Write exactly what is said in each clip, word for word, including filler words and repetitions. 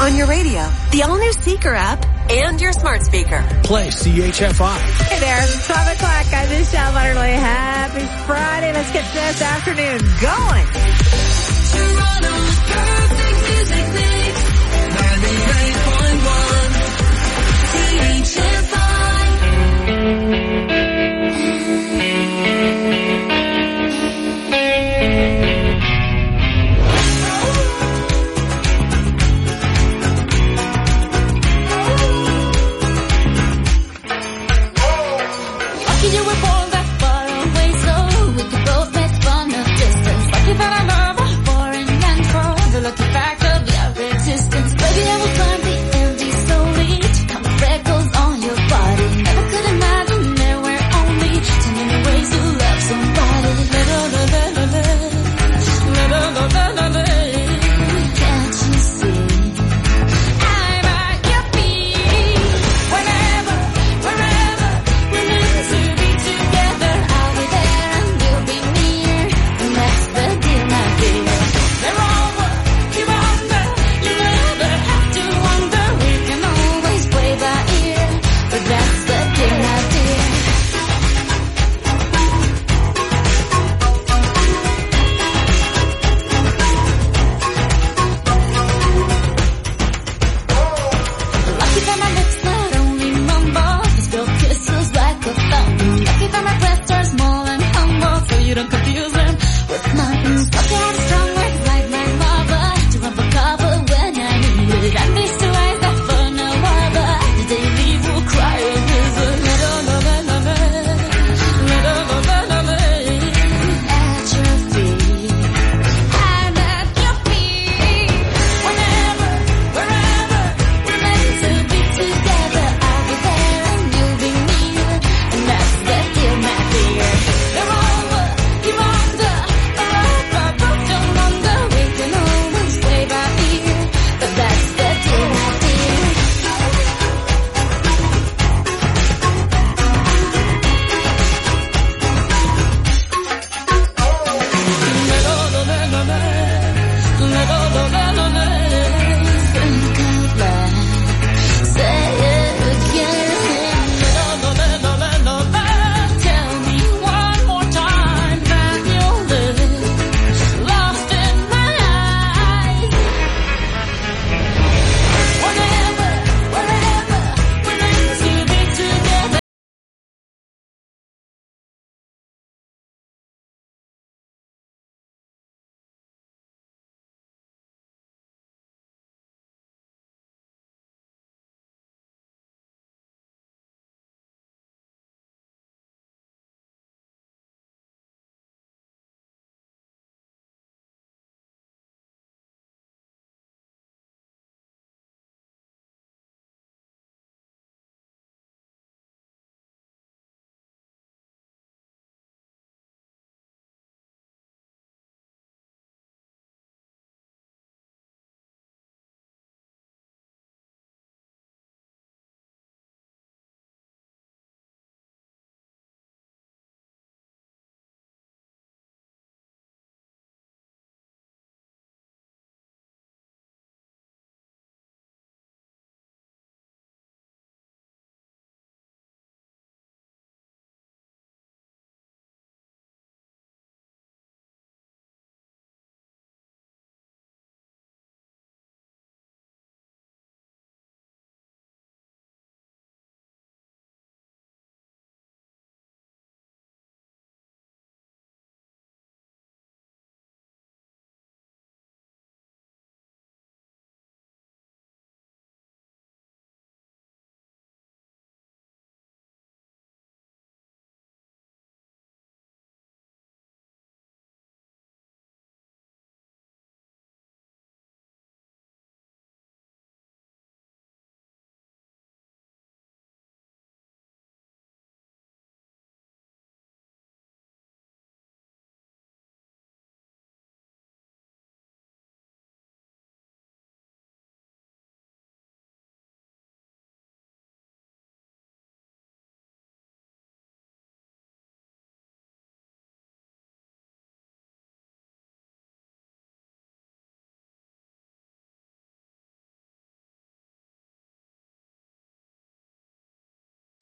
On your radio, the all-new Seeker app, and your smart speaker. Play C H F I. Hey there, it's twelve o'clock. I'm Michelle Butterly. Happy Friday. Let's get this afternoon going. Toronto's perfect music mix. ninety-eight point one C H F I. You were born that far away, so we could both make fun of distance. Lucky that I love a foreign and cold. The lucky fact of the average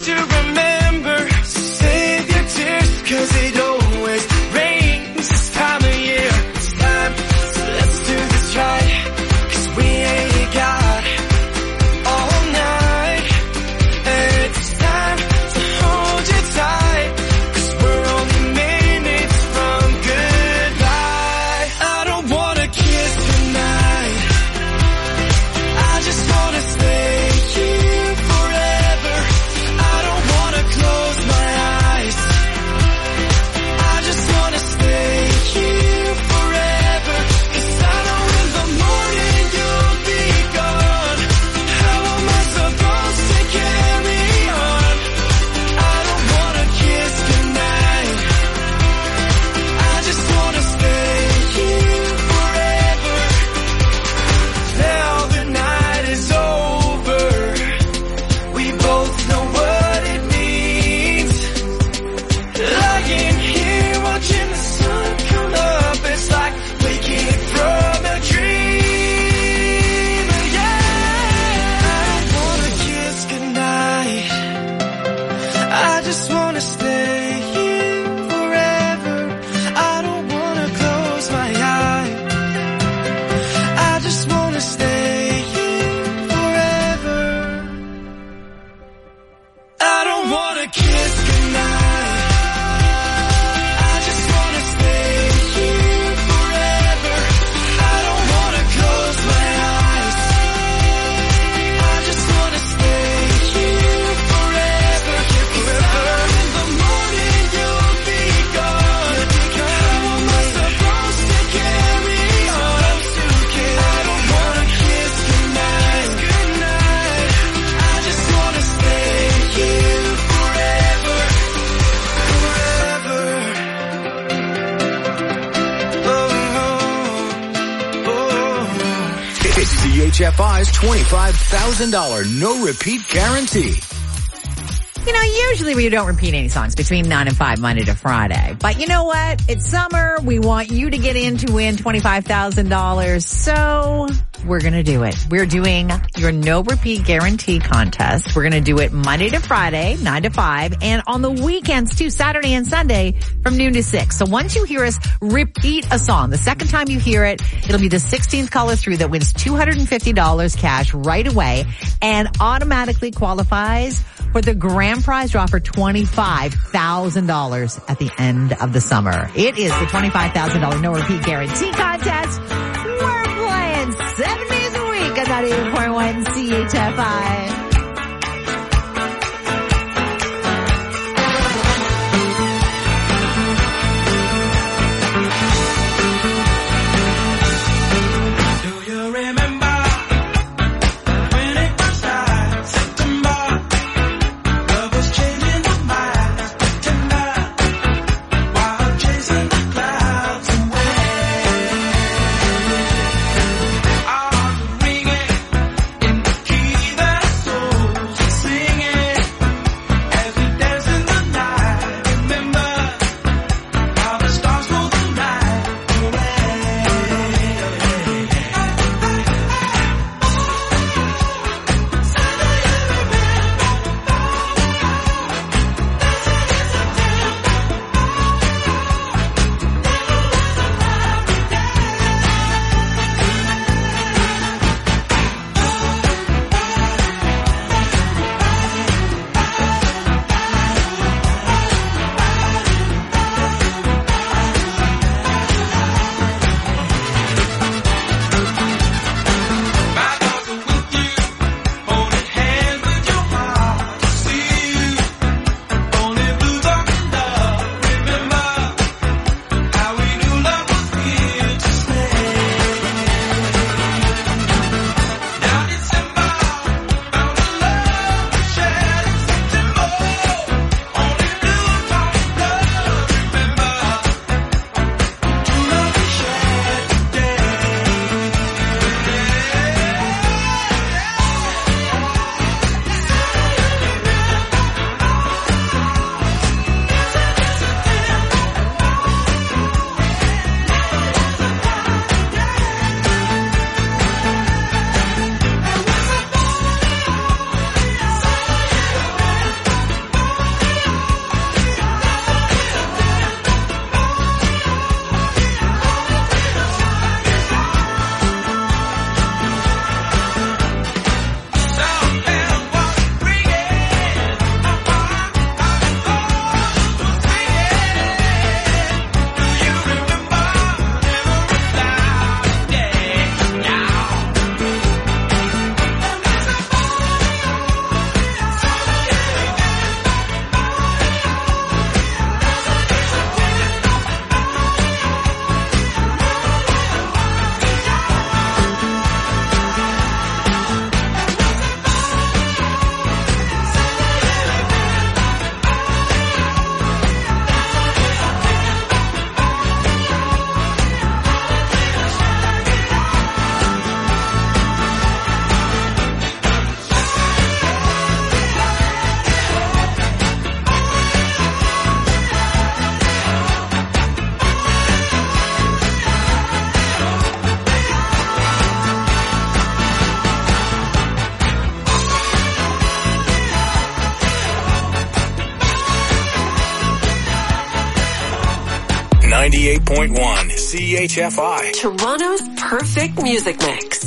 to remember to save your tears, 'cause it always rains this time of year. It's time, so let's do this right, 'cause we ain't got all night. And it's time to hold you tight, 'cause we're only minutes from goodbye. I don't wanna kiss goodnight, I just wanna stay here forever. I don't wanna close my eyes, I just wanna stay here forever. 'Cause I know in the morning you'll be gone. How am I supposed to carry on? I don't wanna kiss goodnight, I just wanna stay here forever. Now the night is over, we both know what it means. Lying here watching the sun come up, it's like waking from a dream. Yeah, I don't wanna kiss goodnight, I just wanna stay here forever. I don't wanna close my eyes, I just wanna stay here forever. I don't wanna kiss goodnight, I just wanna stay here forever. I don't wanna close my eyes, I just wanna stay here forever. 'Cause in the morning you'll be gone. How am I supposed to carry on? I don't wanna kiss goodnight, I just wanna stay here forever, forever. Oh, oh. It's C H F I's twenty-five thousand dollars no repeat guarantee. You know, usually we don't repeat any songs between nine and five, Monday to Friday. But you know what? It's summer. We want you to get in to win twenty-five thousand dollars. So we're going to do it. We're doing your no repeat guarantee contest. We're going to do it Monday to Friday, nine to five, and on the weekends too, Saturday and Sunday from noon to six. So once you hear us repeat a song, the second time you hear it, it'll be the sixteenth caller through that wins two hundred fifty dollars cash right away and automatically qualifies for the grand prize draw for twenty-five thousand dollars at the end of the summer. It is the twenty-five thousand dollars no repeat guarantee contest. We're playing seven days a week on ninety-eight point one C H F I. Do you remember when it was started? September, love was changing our minds. September, while chasing the clouds away. Our hearts were ringing in the key that I ninety-eight point one C H F I. Toronto's perfect music mix.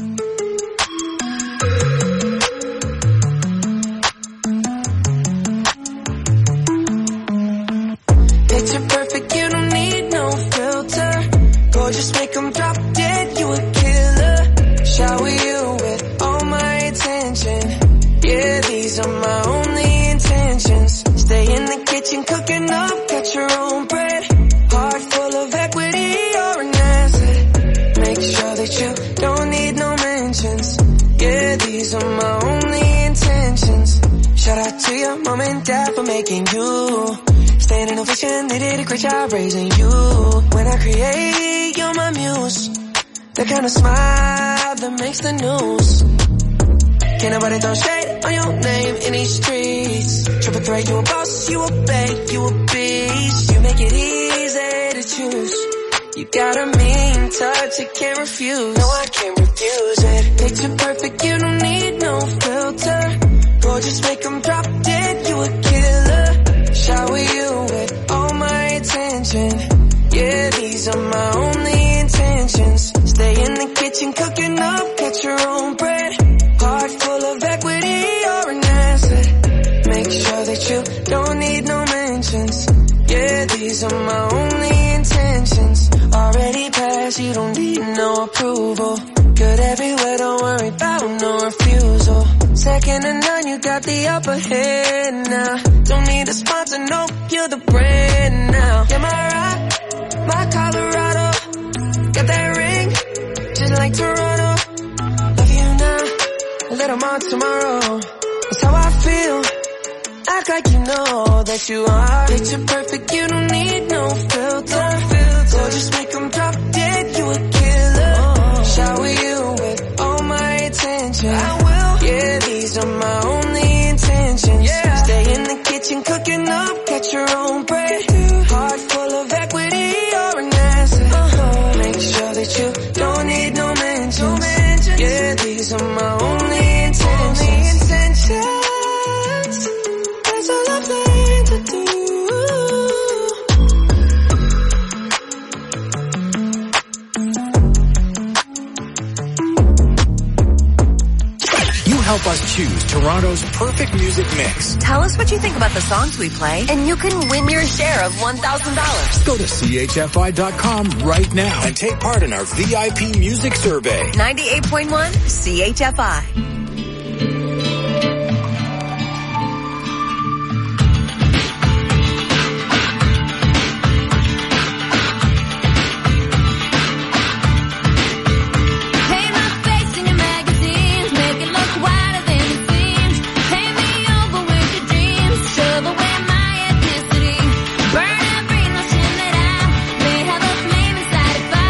Picture perfect, you don't need no filter. Gorgeous, make them drop dead, you a killer. Shower you with all my attention. Yeah, these are my only intentions. Stay in the kitchen cooking up, got your own bread. Heart full of equity, you're an asset. Make sure that you don't need no mentions. Yeah, these are my only intentions. Shout out to your mom and dad for making you. Staying in ovation, they did a great job raising you. When I create, you're my muse. The kind of smile that makes the news. Can't nobody throw shade on your name in these streets. Triple threat, you a boss, you a bank, you a beast. You make it easy to choose. You got a mean touch, I can't refuse. No, I can't refuse it. Picture perfect, you don't need no filter. Gorgeous, make them drop dead, you a killer. Shower you with all my attention. Yeah, these are my only intentions. Stay in the kitchen cooking up, get your own bread. Heart full of equity, you're an asset. Make sure that you don't need no mentions. Yeah, these are my only intentions. Already passed, you don't need no approval. Good everywhere, don't worry about no refusal. Second to none, you got the upper hand now. Don't need a sponsor, no, you're the brand now. Am I right? My Colorado. Got that ring, just like Toronto. Love you now, a little more tomorrow. That's how I feel. Act like you know that you are. Picture perfect, you don't need no filter. Gorgeous, make them drop dead, you a killer. Oh. Shower you with all my attention. I will. Yeah, these are my only intentions. Yeah. Stay in the kitchen cooking up, get your own bread. Heart full of equity, you're an asset. Uh-huh. Make sure that you don't need no mentions. No mentions. Yeah, these are my only intentions. Only intentions. That's all I plan to do. Help us choose Toronto's perfect music mix. Tell us what you think about the songs we play, and you can win your share of one thousand dollars. Go to C H F I dot com right now and take part in our V I P music survey. ninety-eight point one C H F I.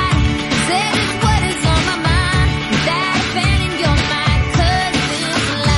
What is on my mind? That offending your mind, 'cause this life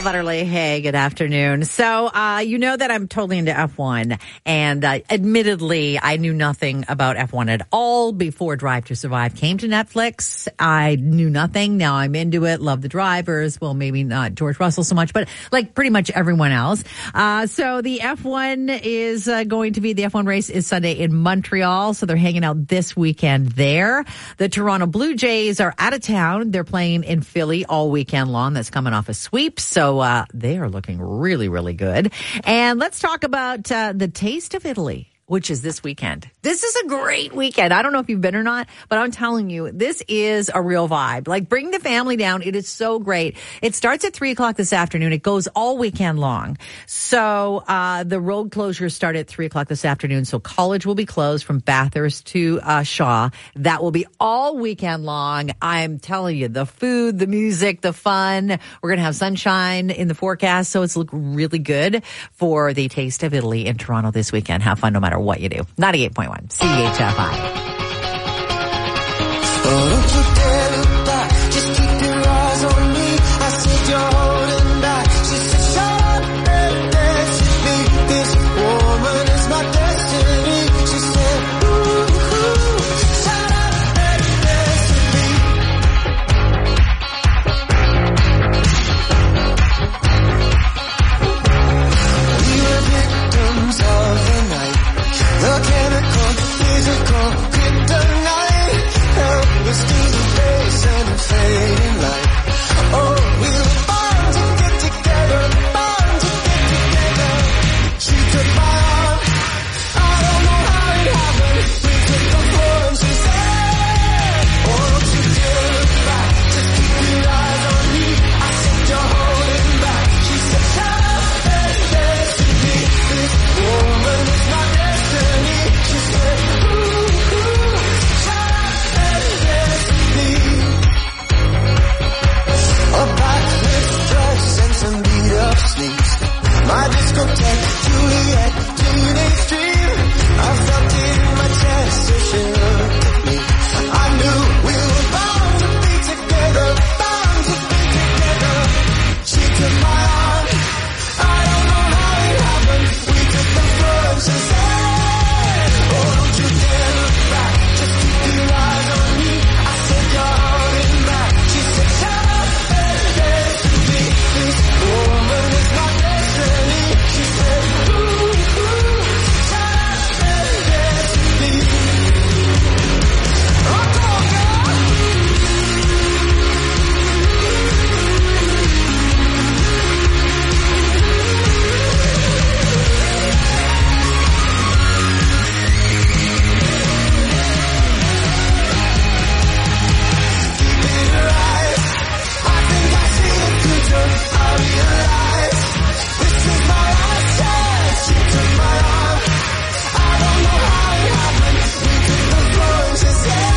Love Utterly. Hey, good afternoon. So, uh, you know that I'm totally into F one, and uh, admittedly, I knew nothing about F one at all before Drive to Survive came to Netflix. I knew nothing. Now I'm into it. Love the drivers. Well, maybe not George Russell so much, but like pretty much everyone else. Uh, so the F one is uh, going to be, the F one race is Sunday in Montreal, so they're hanging out this weekend there. The Toronto Blue Jays are out of town. They're playing in Philly all weekend long. That's coming off a sweep. So uh, they are looking really, really good. And let's talk about uh, the Taste of Italy, which is this weekend. This is a great weekend. I don't know if you've been or not, but I'm telling you, this is a real vibe. Like, bring the family down. It is so great. It starts at three o'clock this afternoon. It goes all weekend long. So uh the road closures start at three o'clock this afternoon. So College will be closed from Bathurst to uh Shaw. That will be all weekend long. I'm telling you, the food, the music, the fun. We're going to have sunshine in the forecast. So it's look really good for the Taste of Italy in Toronto this weekend. Have fun no matter what you do. ninety-eight point one C H F I. Oh, don't you dare look back, just keep your eyes on me. I said you're holding back. She said, shut up and dance with me. This woman is my destiny. She said, ooh, ooh, shut up and dance with me. We were victims of the night. The chemical, physical, kryptonite. Help us to the face and the fading light. Oh, we were born to get together, born to get together. She took my arm, I don't know how it happened. We took the floor and she said, oh, don't you dare look back, just keep your eyes on me. I said you're holding back. She said, shut up and dance with me. This woman is my destiny. She said, ooh, ooh, shut up and dance with me. A backless dress and some beat-up sneaks. My discotheque, Juliet, teenage dream. I felt it in my chest as she looked at me. I knew we were bound to be together, bound to be together. She took my arm, I don't know how it happened. We took the floor and she said, oh, don't you dare look back, just keep your eyes on me. I said you're holding back. She said, shut up and dance with me. This woman is my destiny. She said, ooh, ooh, shut up and dance with me. Oh, come on, girl. In her eyes, I think I see the future. I realize this is my last chance. She took my arm, I don't know how it happened. We took the floor and she said,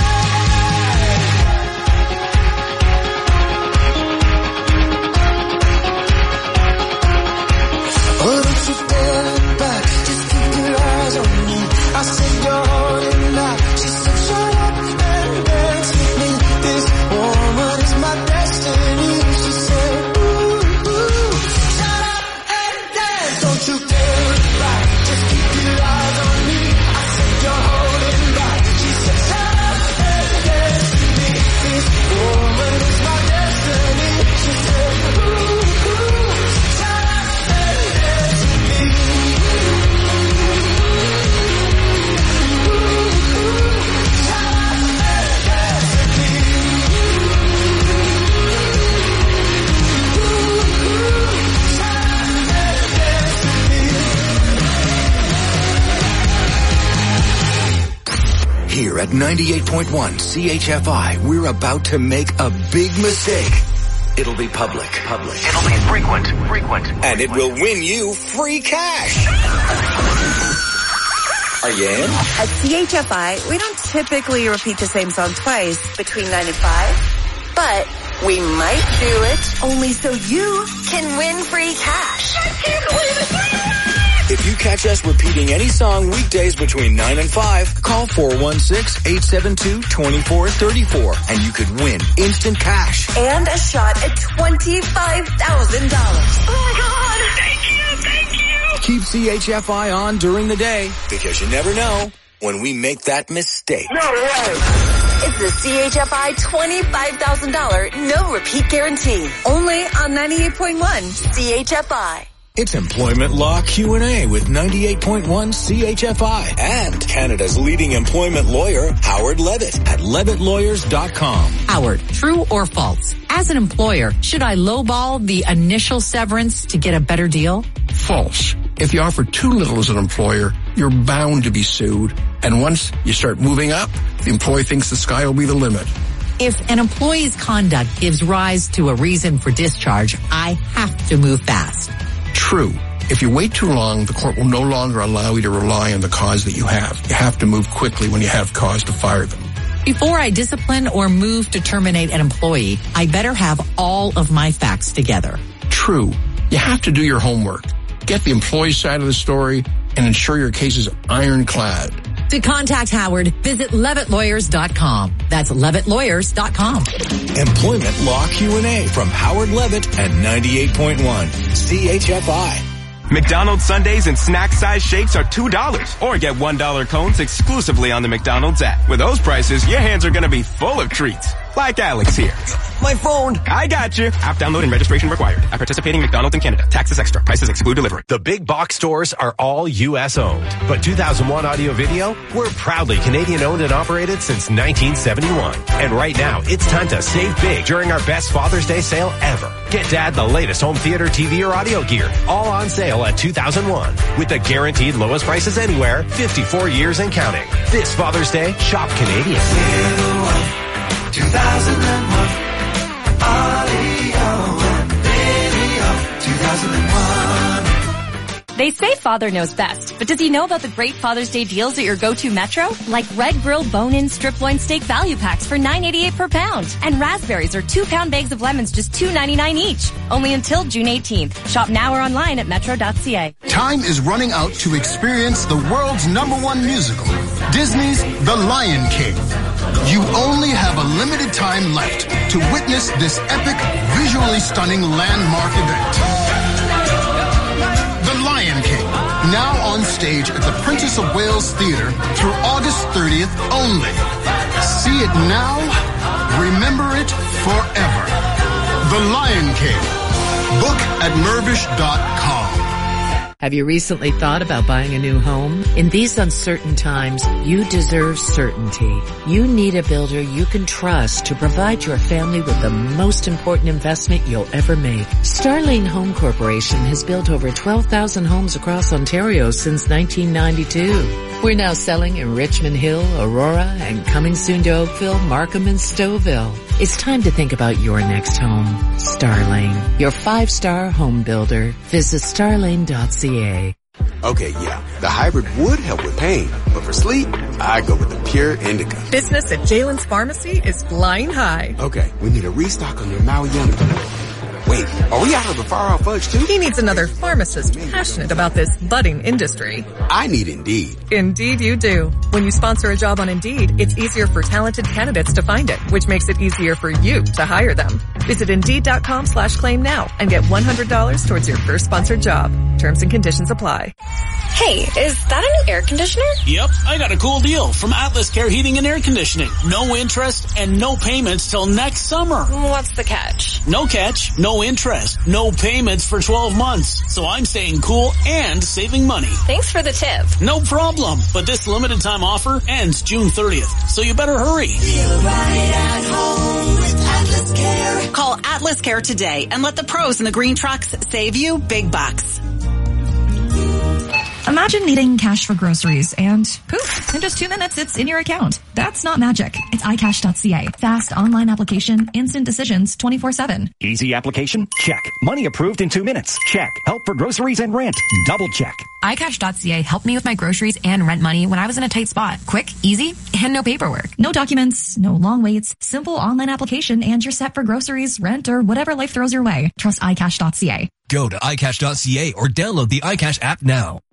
oh, don't you dare look back, just keep your eyes on me. I said you're holding back. She said, shut up and dance with me. This woman is my destiny. She said, ooh, ooh, shut up and dance. Don't you dare look back, just keep your eyes on me. I said you're holding back. She said, shut up and dance with me. This woman is my destiny. She said, ooh, ooh, shut up and dance with me. Ooh, ooh, shut up and dance with me. Ooh, ooh, shut up and dance with me. Here at ninety-eight point one C H F I, we're about to make a big mistake. It'll be public. Public. It'll be frequent. Frequent. And it will win you free cash. Are you in? At C H F I, we don't typically repeat the same song twice between nine and five, but we might do it only so you can win free cash. I can't believe it! If you catch us repeating any song weekdays between nine and five, call four one six, eight seven two, two four three four and you could win instant cash. And a shot at twenty-five thousand dollars. Oh my God. Thank you, thank you. Keep C H F I on during the day because you never know when we make that mistake. No way. It's the C H F I twenty-five thousand dollars no repeat guarantee. Only on ninety-eight point one C H F I. It's Employment Law Q and A with ninety-eight point one C H F I and Canada's leading employment lawyer, Howard Levitt at levitt lawyers dot com. Howard, true or false? As an employer, should I lowball the initial severance to get a better deal? False. If you offer too little as an employer, you're bound to be sued. And once you start moving up, the employee thinks the sky will be the limit. If an employee's conduct gives rise to a reason for discharge, I have to move fast. True. If you wait too long, the court will no longer allow you to rely on the cause that you have. You have to move quickly when you have cause to fire them. Before I discipline or move to terminate an employee, I better have all of my facts together. True. You have to do your homework. Get the employee side of the story and ensure your case is ironclad. To contact Howard, visit levitt lawyers dot com. That's levitt lawyers dot com. Employment Law Q and A from Howard Levitt at ninety-eight point one C H F I. McDonald's sundaes and snack-size shakes are two dollars. Or get one dollar cones exclusively on the McDonald's app. With those prices, your hands are going to be full of treats. Like Alex here. My phone. I got you. App download and registration required. At participating McDonald's in Canada. Taxes extra. Prices exclude delivery. The big box stores are all U S owned. But two thousand one Audio Video, we're proudly Canadian owned and operated since nineteen seventy-one. And right now, it's time to save big during our best Father's Day sale ever. Get Dad the latest home theater, T V, or audio gear. All on sale at two thousand one. With the guaranteed lowest prices anywhere, fifty-four years and counting. This Father's Day, shop Canadian. two thousand one Audio Video two thousand one. They say father knows best, but does he know about the great Father's Day deals at your go-to Metro? Like Red Grill bone-in strip loin steak value packs for nine eighty-eight per pound. And raspberries or two-pound bags of lemons just two ninety-nine each. Only until June eighteenth. Shop now or online at metro dot c a. Time is running out to experience the world's number one musical, Disney's The Lion King. You only have a limited time left to witness this epic, visually stunning landmark event. The Lion King, now on stage at the Princess of Wales Theatre through August thirtieth only. See it now, remember it forever. The Lion King. Book at mervish dot com. Have you recently thought about buying a new home? In these uncertain times, you deserve certainty. You need a builder you can trust to provide your family with the most important investment you'll ever make. Starlane Home Corporation has built over twelve thousand homes across Ontario since nineteen ninety-two. We're now selling in Richmond Hill, Aurora, and coming soon to Oakville, Markham, and Stouffville. It's time to think about your next home. Starlane, your five-star home builder. Visit starlane dot c a. Okay, yeah, the hybrid would help with pain, but for sleep, I go with the Pure Indica. Business at Jalen's Pharmacy is flying high. Okay, we need a restock on your Maui Yummy. Wait, are we out of the far-off fudge too? He needs another pharmacist passionate about this budding industry. I need Indeed. Indeed you do. When you sponsor a job on Indeed, it's easier for talented candidates to find it, which makes it easier for you to hire them. Visit Indeed.com slash claim now and get one hundred dollars towards your first sponsored job. Terms and conditions apply. Hey, is that a new air conditioner? Yep, I got a cool deal from Atlas Care Heating and Air Conditioning. No interest and no payments till next summer. What's the catch? No catch, no interest, no payments for twelve months. So I'm staying cool and saving money. Thanks for the tip. No problem, but this limited time offer ends June thirtieth, so you better hurry. Feel right at home with Atlas Care. Call Atlas Care today and let the pros in the green trucks save you big bucks. Imagine needing cash for groceries and poof, in just two minutes it's in your account. That's not magic. It's i cash dot c a. Fast online application, instant decisions twenty-four seven. Easy application? Check. Money approved in two minutes? Check. Help for groceries and rent? Double check. i cash dot c a helped me with my groceries and rent money when I was in a tight spot. Quick, easy, and no paperwork. No documents, no long waits, simple online application, and you're set for groceries, rent, or whatever life throws your way. Trust i cash dot c a. Go to i cash dot c a or download the iCash app now.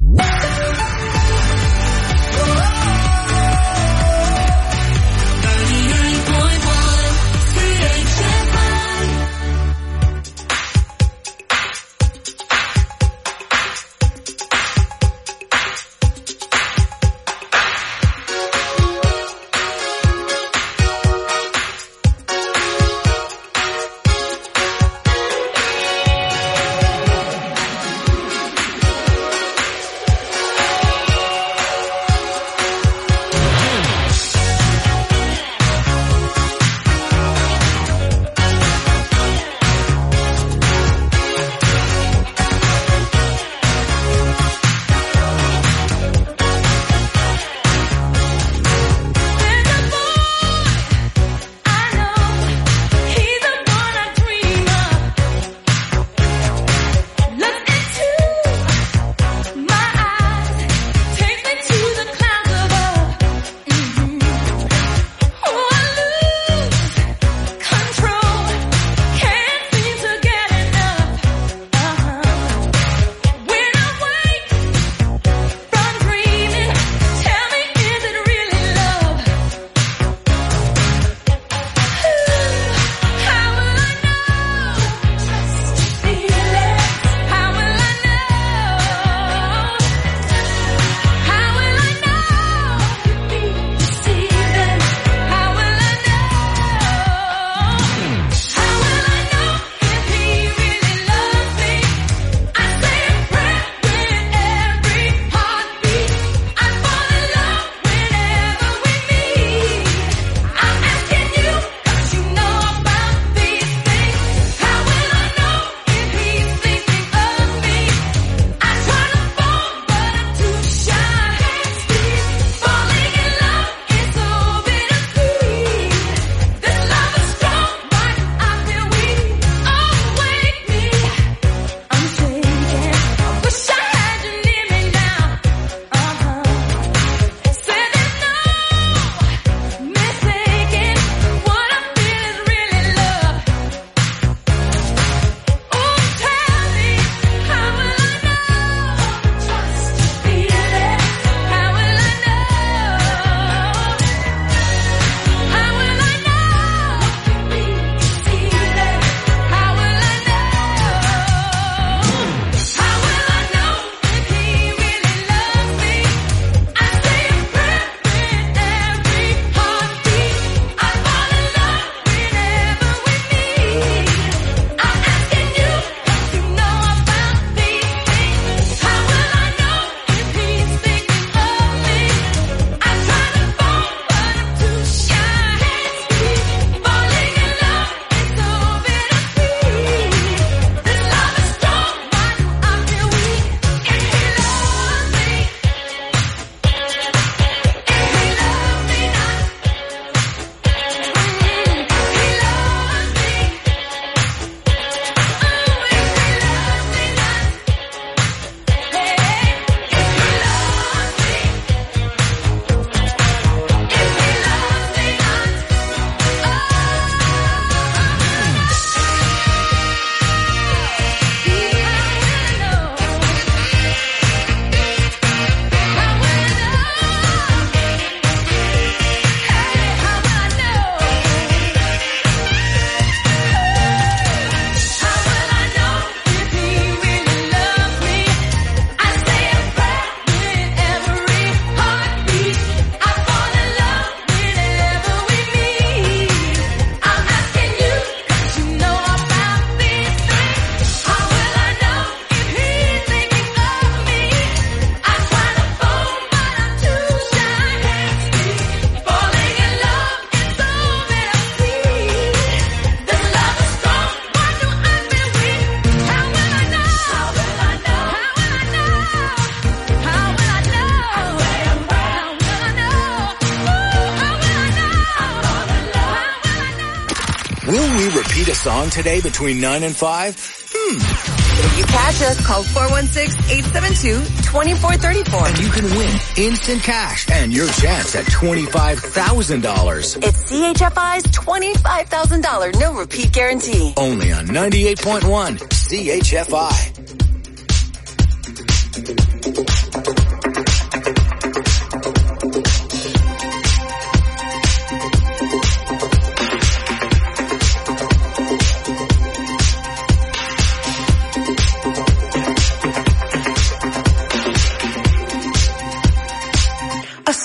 Will we repeat a song today between nine and five? Hmm. If you catch us, call four one six, eight seven two, two four three four. And you can win instant cash and your chance at twenty-five thousand dollars. It's C H F I's twenty-five thousand dollars no repeat guarantee. Only on ninety-eight point one C H F I.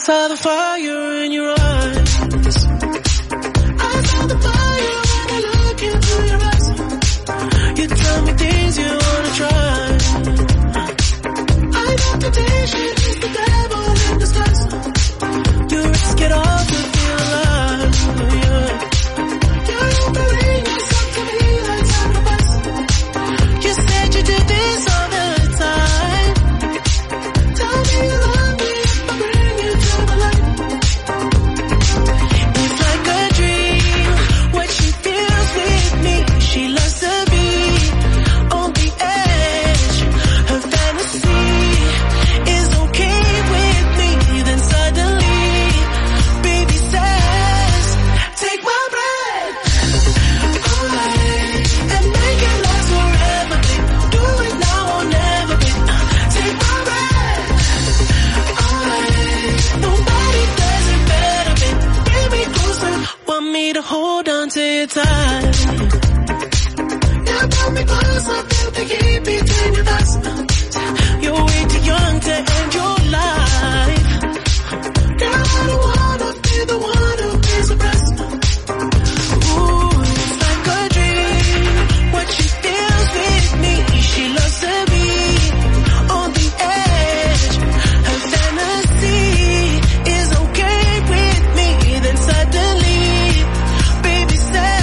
saw the fire in your eyes. I saw the fire when I look into your eyes. You tell me things you wanna try. I know temptation is the devil in disguise. You risk it all to feel alive. Yeah. You believe yourself to be like sacrifice. You said you do this all the time. Tell me you love me if I bring you to the light. It's like a dream, what she feels with me. She loves to be on the edge. Her fantasy is okay with me. Then suddenly, baby says, take my breath away and make it last forever. Do it now or never. Take my breath away. Nobody does it better. Bring me closer. Want me to hold on to your tight. Yeah, pull me closer. Feel the heat between your thighs. You're way too young to end your life. Girl, I don't wanna be the one who pays the rest. Ooh, it's like a dream. What she feels with me. She loves to be on the edge. Her fantasy is okay with me. Then suddenly, baby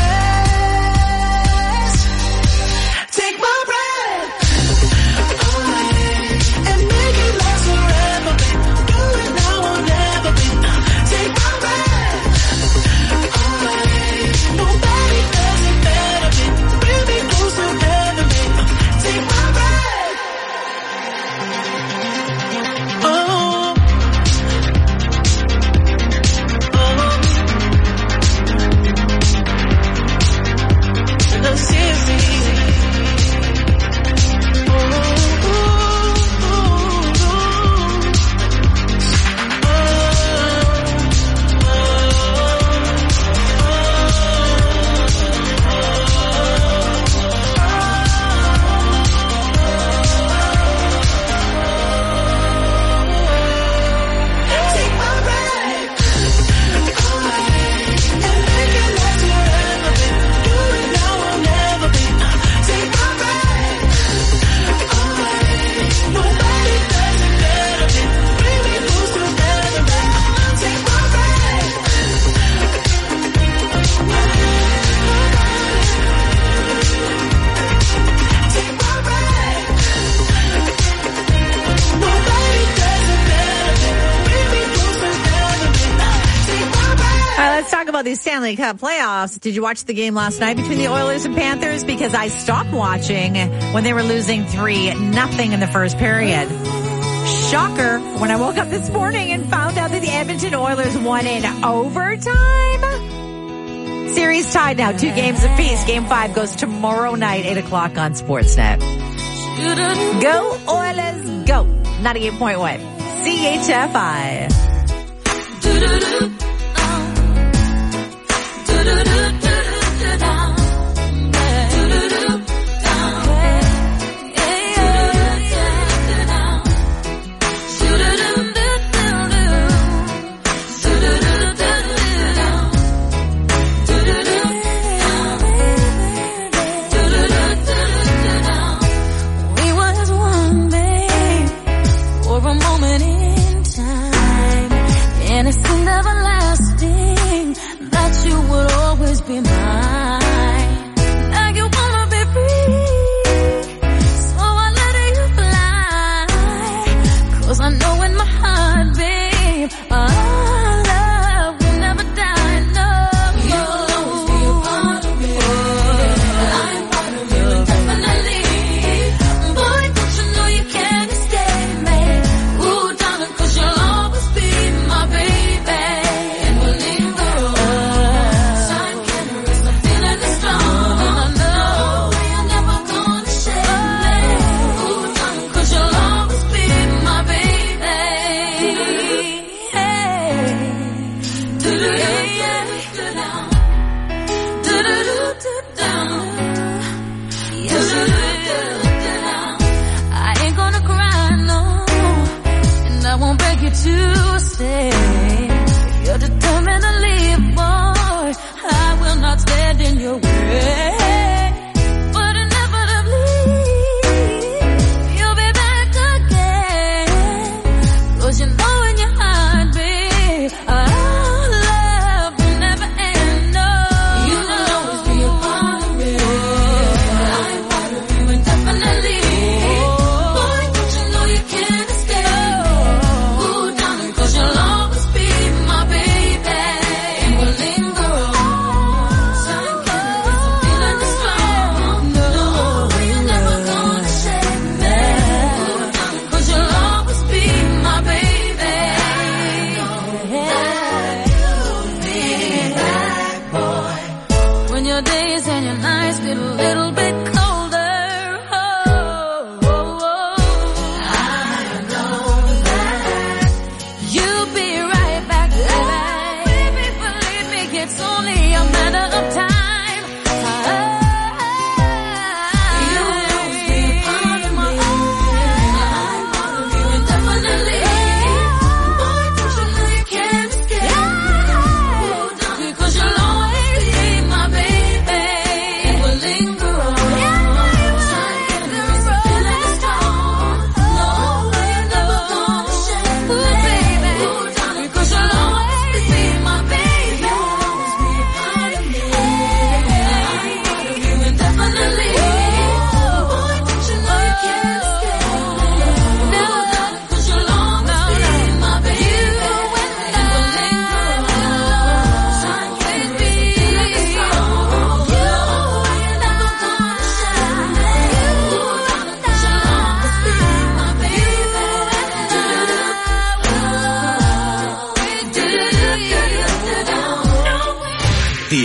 says, take my breath away and make it last forever. Do it now or never. Take my breath away. Nobody does it better. Bring me closer, heaven. Take my breath. Oh, oh, no, seriously. Take my breath away and make it last forever. Do it now or never. Take my breath away. Nobody does it better. Bring me close to heaven. Take my breath Take my breath. Nobody does it better. Bring me close to heaven. Take my breath. All right, let's talk about these Stanley Cup playoffs. Did you watch the game last night between the Oilers and Panthers? Because I stopped watching when they were losing three nothing in the first period. Shocker, when I woke up this morning and found out that the Edmonton Oilers won in overtime. Series tied now, two games apiece. Game five goes tomorrow night, eight o'clock on Sportsnet. Go Oilers, go. ninety-eight point one C H F I. We was one, babe, for a moment in time, and it seemed everlasting that you would always be mine. Now you wanna be free, so I let you fly, 'cause I know in my heart, babe, our love will never die, no. You'll always be a part of me. I'm part of you indefinitely. Boy, don't you know you can't escape me. Ooh, darling, 'cause you'll always be my baby. And we'll leave the road. Time can't erase the feeling that's strong. And I know you're never gonna shake me. Ooh, darling, 'cause you'll always be my baby. Hey. I ain't gonna cry, no, and I won't beg you to stay.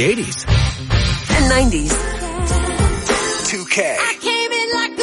the eighties. And nineties. two K. I came in like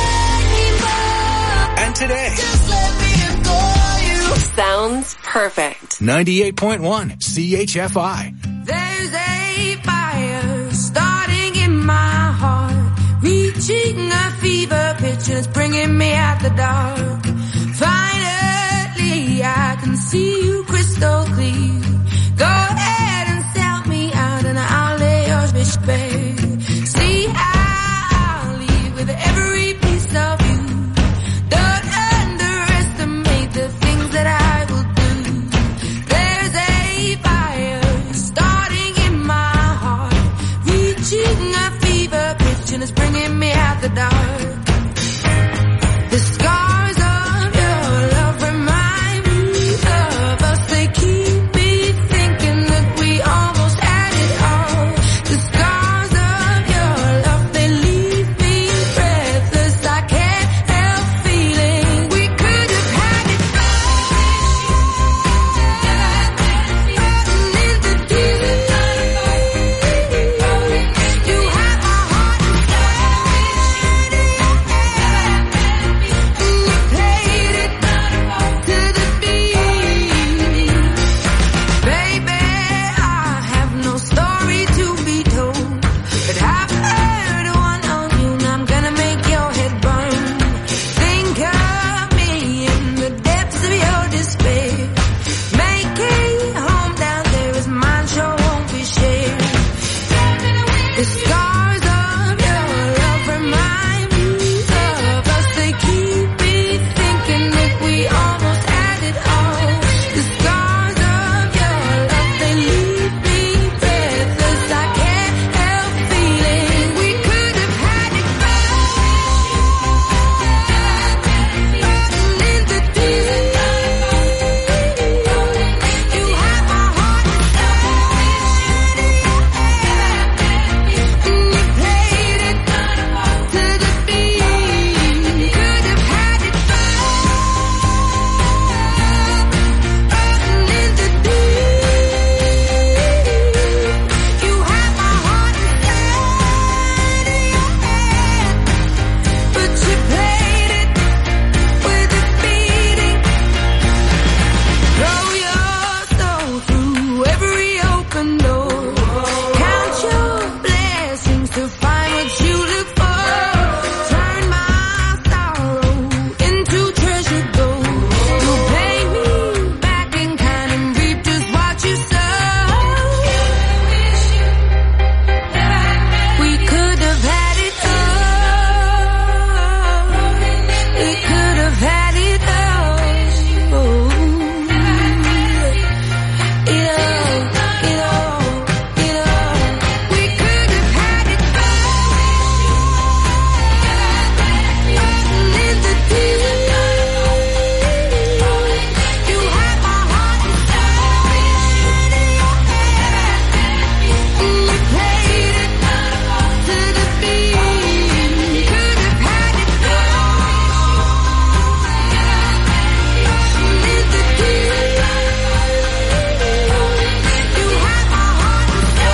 a wrecking ball. And today. Just let me adore you. Sounds perfect. ninety-eight point one C H F I. There's a fire starting in my heart, reaching a fever pitch and it's bringing me out the dark. Finally, I can see you crystal clear. Go ahead and sell me out and I'll lay your bitch bare. See, I'll leave with every piece of you. Don't underestimate the things that I will do. There's a fire starting in my heart, reaching a fever pitch and it's bringing me out the dark. The scars of your love remind me of us. They keep me thinking that we almost had it all. The scars of your love, they leave me breathless. I can't help feeling we could have had it all. In the deep, you have my heart inside. You played it to the beat. Baby, I have no story to be told, but I've heard one on you and I'm gonna make your head burn. Think of me in the depths of your despair. Making home down there is mine, sure won't be shared. The scars of your love remind me of us. They keep me thinking that we almost had it all. The scars of your love, they leave me breathless. I can't help feeling we could have had it all. In the deep, you have my heart inside. You played it to the beat. Could have had it all. In the deep, you have my heart inside of your hand, but you played it with a beating. Throw your soul through every open door. Count your blessings to find what you look for. Turn my sorrow into treasure gold. You pay me back in kind and reap just what you sow. We could have had it all. We could have had it all. It all, it all, it all. We could have had it all. In the deep, you have my heart inside. You played it to the beat. Could have had it all. In the deep, you have my heart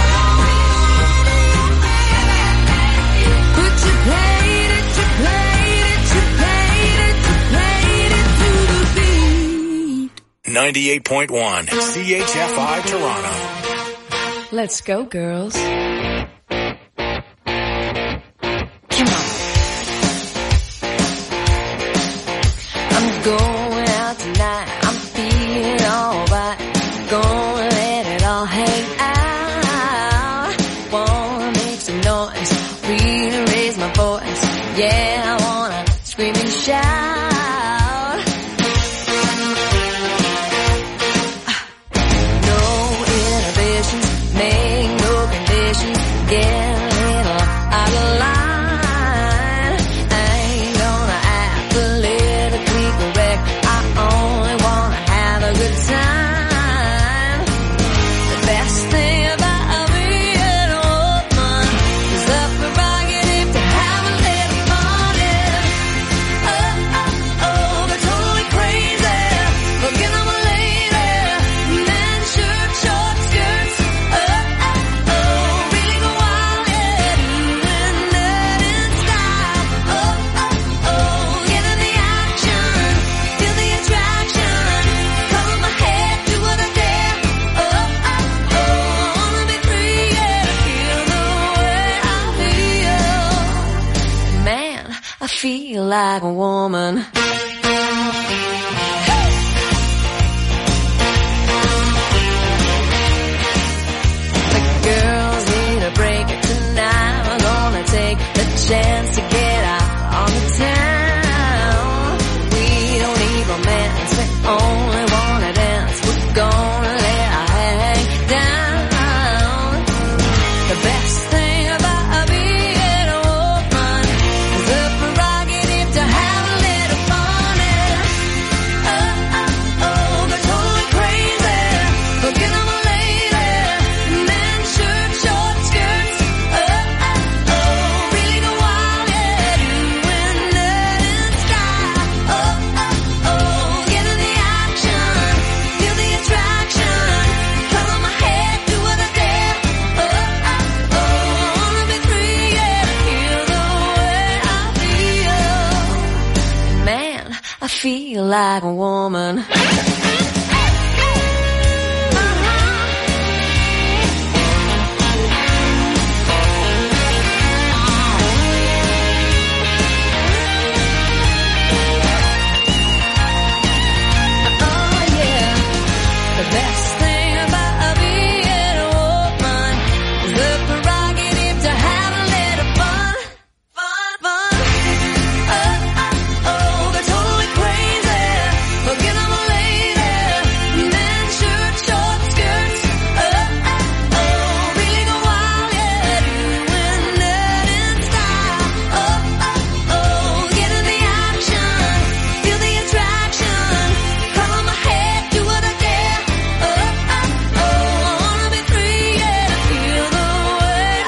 inside. But you played it, you played it, you played it, you played it to the beat. ninety-eight point one C H F I Toronto. Let's go, girls. Come on. I'm going out tonight. I'm feeling alright. Gonna let it all hang out. Wanna make some noise. Really raise my voice. Yeah, I wanna scream and shout. No inhibitions, make no conditions. Get a little out of line. I ain't gonna act politically correct. like a woman. The girls need a break tonight. We're gonna take the chance to get out on the town. We don't need romance, we only wanna dance. We're gonna let our hang down. The best thing about being a woman is the prerogative to have a little fun. And oh, oh, oh, they're totally crazy. Forget I'm a lady. Men, shirt, short skirts. Oh, oh, oh, really go wild, yeah. Doing that in style. Oh, oh, oh, get in the action. Feel the attraction. Color my hair, do what I dare. Oh, oh, oh, wanna be free, yeah. Feel the way I feel. Man, I feel like a woman. The best thing about being a woman is the prerogative to have a little fun, fun, fun. Oh, oh, oh, they're totally crazy. Forget I'm a lady. Men, shirt, short skirts. Oh, oh, oh, really go wild, yeah. Doing that in style. Oh, oh, oh, get in the action. Feel the attraction. Color my hair, do what I dare. Oh, oh, oh, wanna be free, yeah. Feel the way I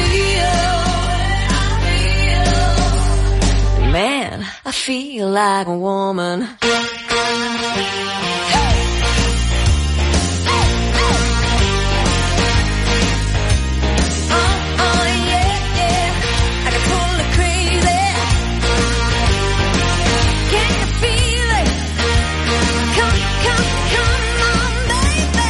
feel. Man, I feel like a woman. Oh, oh, yeah, yeah. I get totally crazy. Can you feel it? Come, come, come on, baby.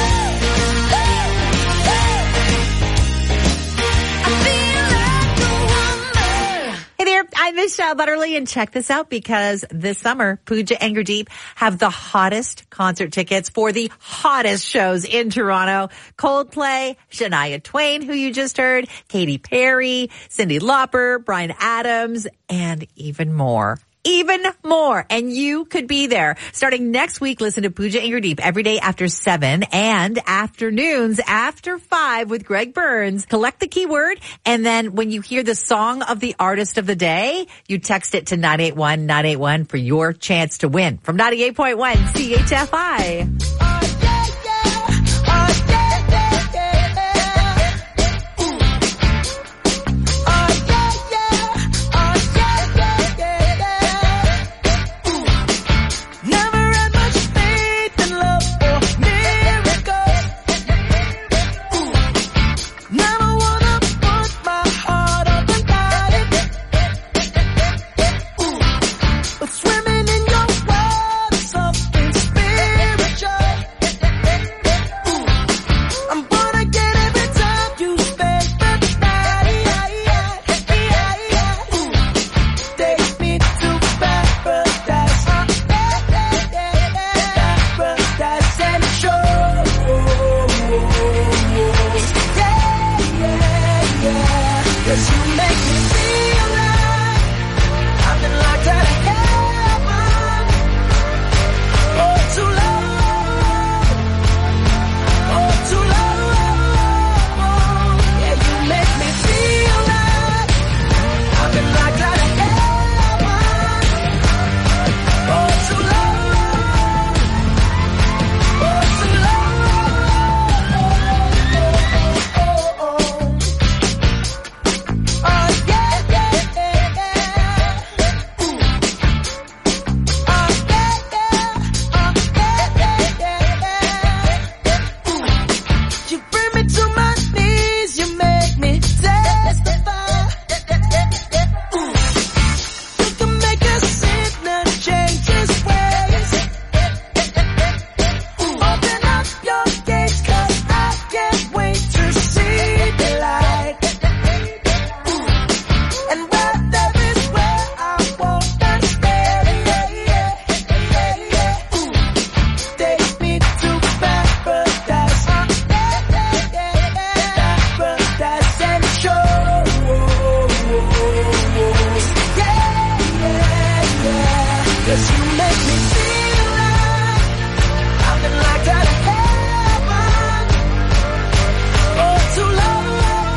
I feel like a woman. Hey there, I'm Michelle Butterly, and check this out because this summer, Pooja and Gurdeep have the hottest concert tickets for the hottest shows in Toronto. Coldplay, Shania Twain, who you just heard, Katy Perry, Cyndi Lauper, Bryan Adams, and even more. Even more. And you could be there. Starting next week, listen to Pooja and Gurdeep every day after seven and afternoons after five with Greg Burns. Collect the keyword, and then when you hear the song of the artist of the day, you text it to nine eight one nine eight one for your chance to win. From ninety-eight point one C H F I. Never had much faith in love or miracles. Never wanna put my heart up and got it. But swimming in your world is something spiritual. feel like I've been locked out of heaven. Oh, too long.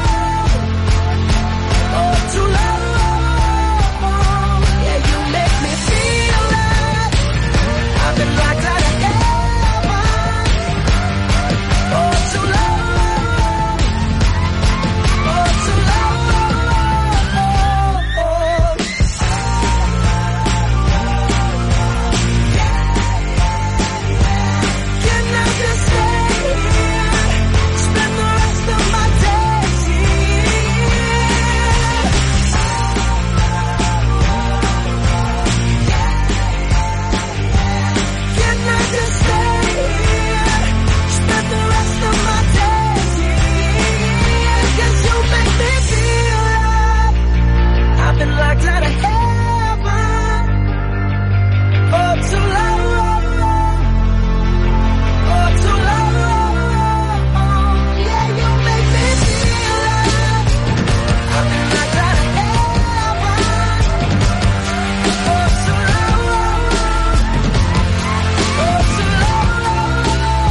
Oh, too long. Yeah, you make me feel like I've been locked out of heaven. Oh, too long. Oh, too long. Can I just stay here? Spend the rest of my days here. Can I just stay here? Spend the rest of my days here. 'Cause you make me feel like I've been locked out of heaven. Oh, too long. Oh, too long. Yeah, you make me feel like I've been locked out of heaven. Oh, too long. Oh, too long.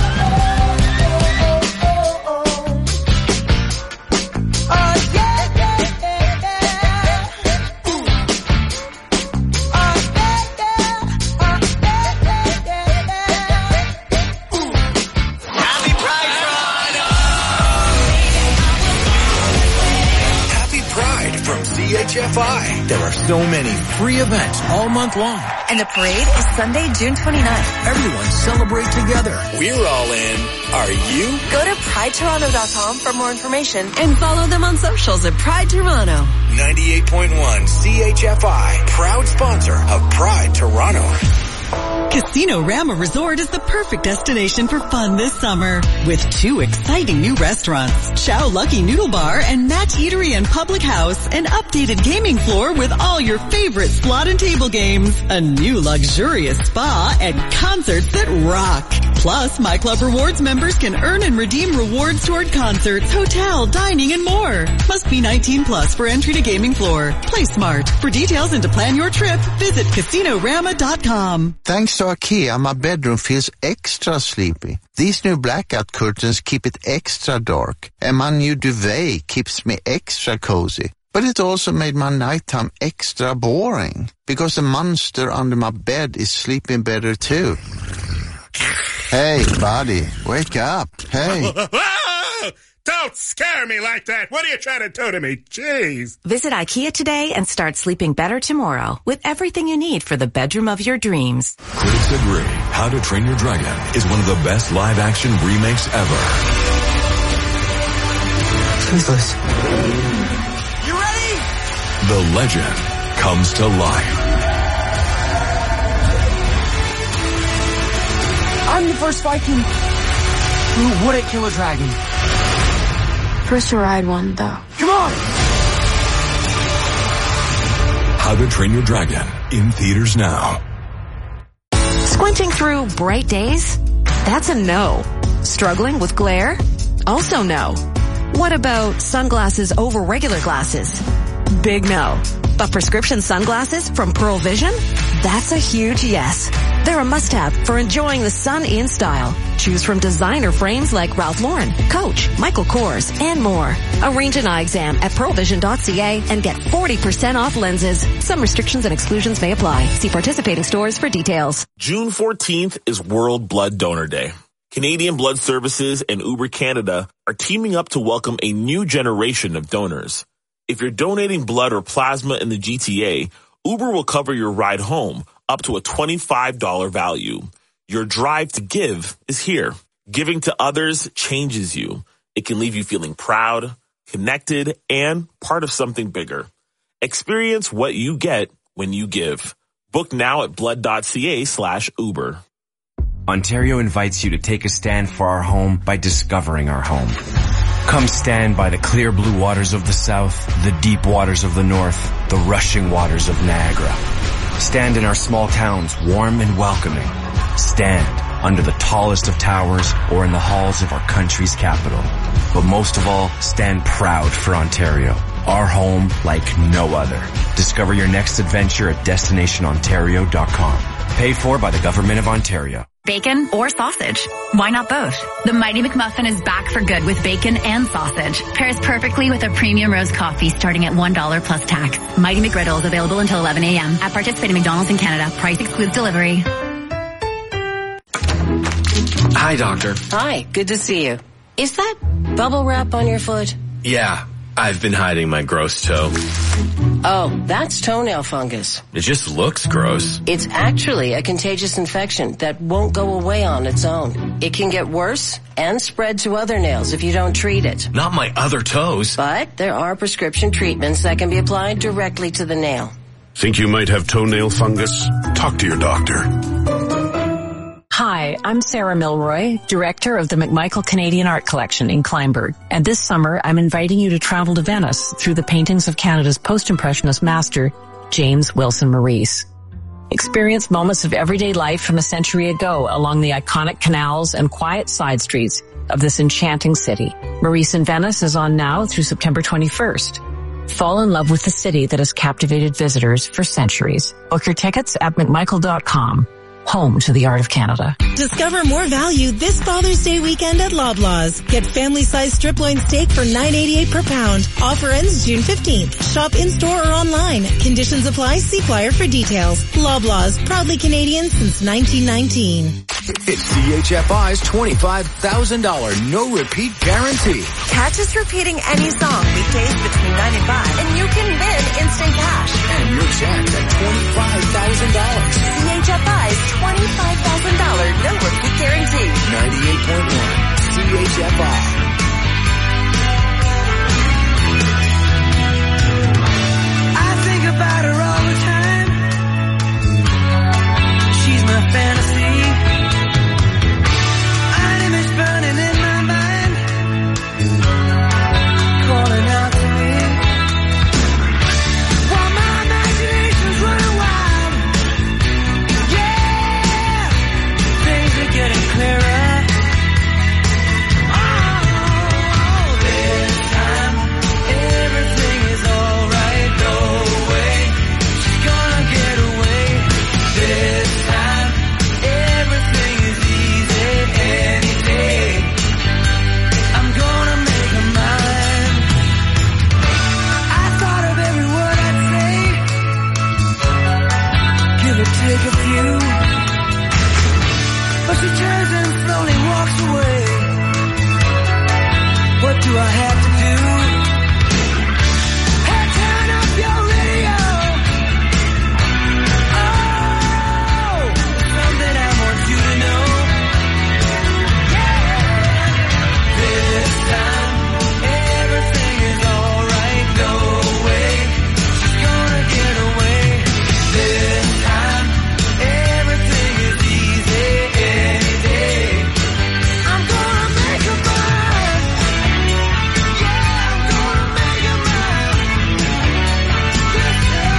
Oh, yeah, yeah, yeah, yeah. Ooh. Oh, yeah, yeah. Oh, yeah, yeah, yeah, yeah. Ooh. Happy Pride Happy Pride from C H F I. There are so many free events all month long. And the parade is Sunday, June twenty-ninth. Everyone celebrate together. We're all in. Are you? Go to pride toronto dot com for more information and follow them on socials at Pride Toronto. ninety-eight point one C H F I, proud sponsor of Pride Toronto. Casino Rama Resort is the perfect destination for fun this summer with two exciting new restaurants, Chow Lucky Noodle Bar and Match Eatery and Public House, an updated gaming floor with all your favorite slot and table games, a new luxurious spa, and concerts that rock. Plus, My Club Rewards members can earn and redeem rewards toward concerts, hotel, dining, and more. Must be nineteen plus for entry to gaming floor. Play smart. For details and to plan your trip, visit casino rama dot com. Thanks to IKEA, my bedroom feels extra sleepy. These new blackout curtains keep it extra dark, and my new duvet keeps me extra cozy. But it also made my nighttime extra boring, because the monster under my bed is sleeping better too. Hey, buddy, wake up. Hey. Don't scare me like that. What are you trying to do to me? Jeez. Visit IKEA today and start sleeping better tomorrow with everything you need for the bedroom of your dreams. Critics agree How to Train Your Dragon is one of the best live-action remakes ever. Toothless. You ready? The legend comes to life. I'm the first Viking who wouldn't kill a dragon. First to ride one, though. Come on! How to Train Your Dragon in theaters now. Squinting through bright days? That's a no. Struggling with glare? Also no. What about sunglasses over regular glasses? Big no. But prescription sunglasses from Pearl Vision? That's a huge yes. They're a must-have for enjoying the sun in style. Choose from designer frames like Ralph Lauren, Coach, Michael Kors, and more. Arrange an eye exam at pearl vision dot c a and get forty percent off lenses. Some restrictions and exclusions may apply. See participating stores for details. June fourteenth is World Blood Donor Day. Canadian Blood Services and Uber Canada are teaming up to welcome a new generation of donors. If you're donating blood or plasma in the G T A, Uber will cover your ride home up to a twenty-five dollars value. Your drive to give is here. Giving to others changes you. It can leave you feeling proud, connected, and part of something bigger. Experience what you get when you give. Book now at blood.ca slash Uber. Ontario invites you to take a stand for our home by discovering our home. Come stand by the clear blue waters of the south, the deep waters of the north, the rushing waters of Niagara. Stand in our small towns, warm and welcoming. Stand under the tallest of towers or in the halls of our country's capital. But most of all, stand proud for Ontario, our home like no other. Discover your next adventure at destination ontario dot com. Paid for by the Government of Ontario. Bacon or sausage? Why not both? The Mighty McMuffin is back for good with bacon and sausage. Pairs perfectly with a premium roast coffee starting at one dollar plus tax. Mighty McGriddle is available until eleven a.m. at participating McDonald's in Canada. Price excludes delivery. Hi, doctor. Hi, good to see you. Is that bubble wrap on your foot? Yeah, I've been hiding my gross toe. Oh, that's toenail fungus. It just looks gross. It's actually a contagious infection that won't go away on its own. It can get worse and spread to other nails if you don't treat it. Not my other toes. But there are prescription treatments that can be applied directly to the nail. Think you might have toenail fungus? Talk to your doctor. Hi, I'm Sarah Milroy, director of the McMichael Canadian Art Collection in Kleinburg. And this summer, I'm inviting you to travel to Venice through the paintings of Canada's post-impressionist master, James Wilson Maurice. Experience moments of everyday life from a century ago along the iconic canals and quiet side streets of this enchanting city. Maurice in Venice is on now through September twenty-first. Fall in love with the city that has captivated visitors for centuries. Book your tickets at mcmichael dot com. Home to the art of Canada. Discover more value this Father's Day weekend at Loblaws. Get family-sized strip loin steak for nine eighty-eight per pound. Offer ends June fifteenth. Shop in-store or online. Conditions apply. See flyer for details. Loblaws, proudly Canadian since nineteen nineteen. It's C H F I's twenty-five thousand dollars no-repeat guarantee. Catch us repeating any song weekdays between nine and five, and you can win instant cash. And your chance at twenty-five thousand dollars. C H F I's twenty-five thousand dollars no-repeat guarantee. ninety-eight point one C H F I. I think about her all the time. She's my fantasy. An image burning in my mind, calling out to me. While my imagination's running wild, yeah, things are getting clearer. Oh, this time everything is alright. No way, she's gonna get away. This time everything is easy any day. I'm gonna make her mine. I thought of every word I'd say, give or take a few, but she turns and slowly walks away. What do I have to do? Hey, turn up your radio. Oh, something I want you to know. This time, everything is alright. No way, she's gonna get away. This time, everything is easy any day. I'm gonna make her mine. Yeah, I'm gonna make her mine. This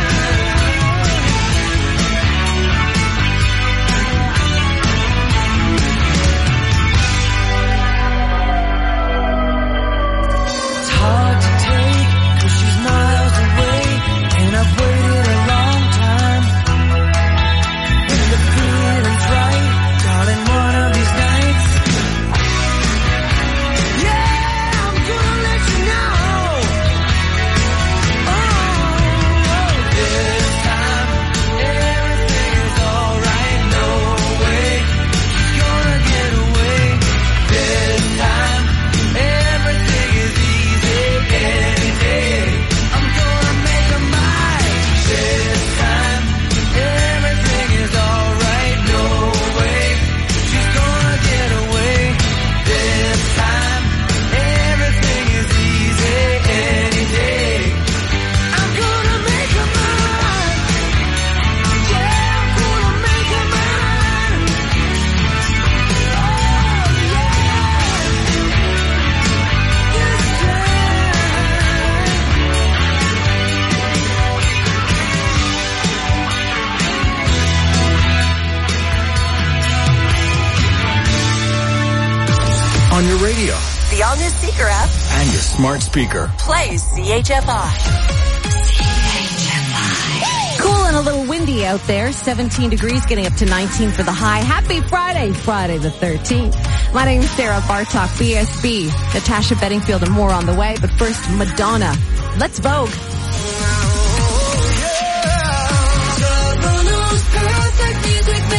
It's hard to take, cause she's miles away, and I've waited a long time. When the feeling's right, darling, one of these nights, yeah, I'm gonna let you know. Oh, this time, everything is alright. No way, she's gonna get away. This time, everything is easy any day. I'm gonna make her mine. This time, everything is alright. No way, she's gonna get away. This time, everything is easy any day. I'm gonna make her mine. Yeah, I'm gonna make her mine. Oh, yeah. This On your radio The all-new Seeker app and your smart speaker. plays C H F I. Cool and a little windy out there. seventeen degrees, getting up to nineteen for the high. Happy Friday, Friday the thirteenth. My name is Sarah Bartok, B S B. Natasha Bedingfield and more on the way. But first, Madonna. Let's Vogue. Perfect music.